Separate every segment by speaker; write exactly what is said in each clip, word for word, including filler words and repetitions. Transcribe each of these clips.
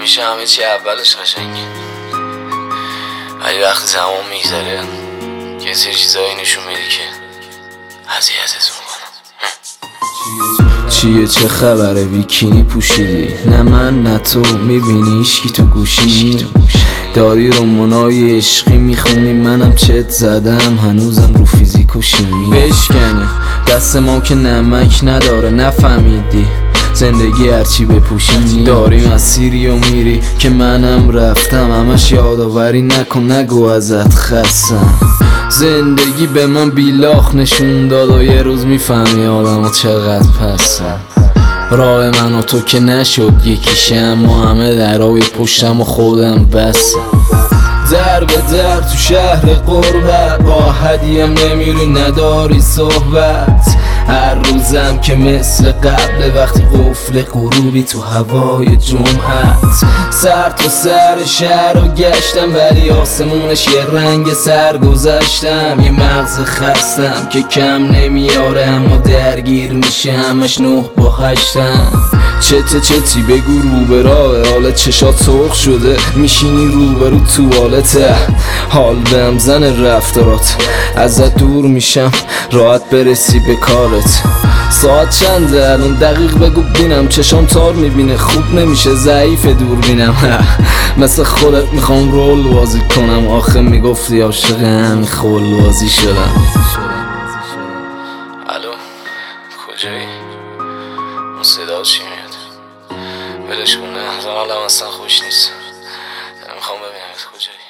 Speaker 1: همیشه همه چی اولش قشنگه، ولی وقتی زمان میگذره یه سری چیزایی نشون میده که اذیتتون کنه.
Speaker 2: چیه چه خبره بیکینی پوشیدی؟ نه من نه تو، میبینی هیچکی تو گوشی داری رومانای عشقی میخونی، منم چت زدم هنوزم رو فیزیک و شیمی. بشکنه دست ما که نمک نداره، نفهمیدی زندگی هرچی بپوشی داری مسیری و میری که منم رفتم، همش یادآوری نکن نگو ازت خستم. زندگی به من بیلاخ نشون داد و یه روز میفهمی آدم چقدر پسم. راه من و تو که نشد یکیشه، اما همه درهای پشتم و خودم بسم. در به در تو شهر قربت، با هدیم نمیری نداری صحبت. هر روزم که مثل قبل وقتی قفل غروبی تو هوای جمعت. سر تو سر شهر رو گشتم ولی آسمونش یه رنگ سر گذاشتم. یه مغز خستم که کم نمیاره اما درگیر میشه همش نه با هشتم. چته چتی بگو رو به راه، حال چشات سرخ شده میشینی روبرو توالته. حال بهم زن رفتارات، ازت دور میشم راحت برسی به کارت. ساعت چنده الان دقیق بگو بینم، چشام تار میبینه خوب نمیشه ضعیف دور بینم. مثل خودت میخوام رول بازی کنم، آخه میگفتی عاشق همین خول بازی شدم.
Speaker 1: الو کجایی؟ اون صدا چی میاد؟ ولش کن، نه حالم اصلا خوش نیست، میخوام ببینمت کجایی.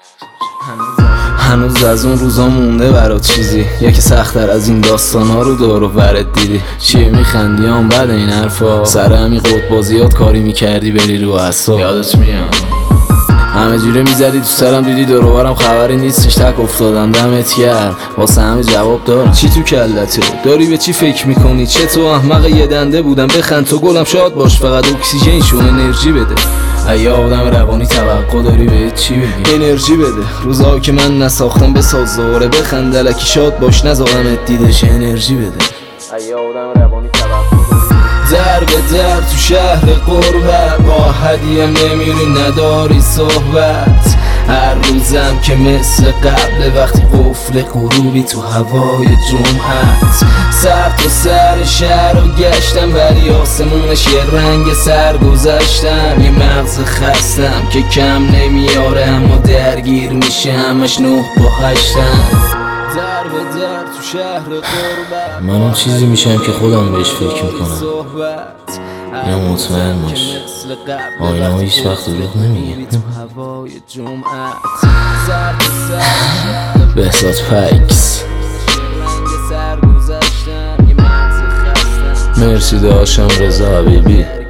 Speaker 2: هنوز از اون روزا مونده برات چیزی، یکی سخت‌تر از این داستانا رو دور و برت دیدی؟ چیه میخندی هم بعد این حرفا؟ سر همین قطبازیات کاری میکردی بری رو اعصاب.
Speaker 1: یادت میاد
Speaker 2: همه جوره میزدی تو سرم، دیدی دور و برم خبری نیستش، تک افتادم دمت گرم واسه همه جواب دارم. چی تو کلته؟ داری به چی فکر میکنی؟ چه تو احمق یه دنده بودم بخند تو گلم شاد باش، فقط اکسیژن شو انرژی بده. ای آدم روانی توقع داری به چی بگی؟ انرژی بده. روزا که من نساختم بساز دوباره بخند، الکی شاد باش نذارمت دیدش انرژی بده.
Speaker 1: ای آدم روانی توقع
Speaker 2: در به در تو شهر قربت، با هدیم نمیری نداری صحبت. هر روزم که مثل قبل وقتی قفل غروبی تو هوای جمعت. سر تو سر شهر رو گشتم ولی آسمونش یه رنگ سر گذاشتم. یه مغز خستم که کم نمیاره اما درگیر میشه همش نه با هشتم. در به در تو شهر قربت،
Speaker 1: من اون چیزی میشم که خودم بهش فکر میکنم. یا مطمئن باش آینه ها هیچ وقت دروغ نمیگه.
Speaker 2: بهزاد فکس. مرسی داشتم رضا حبیبی.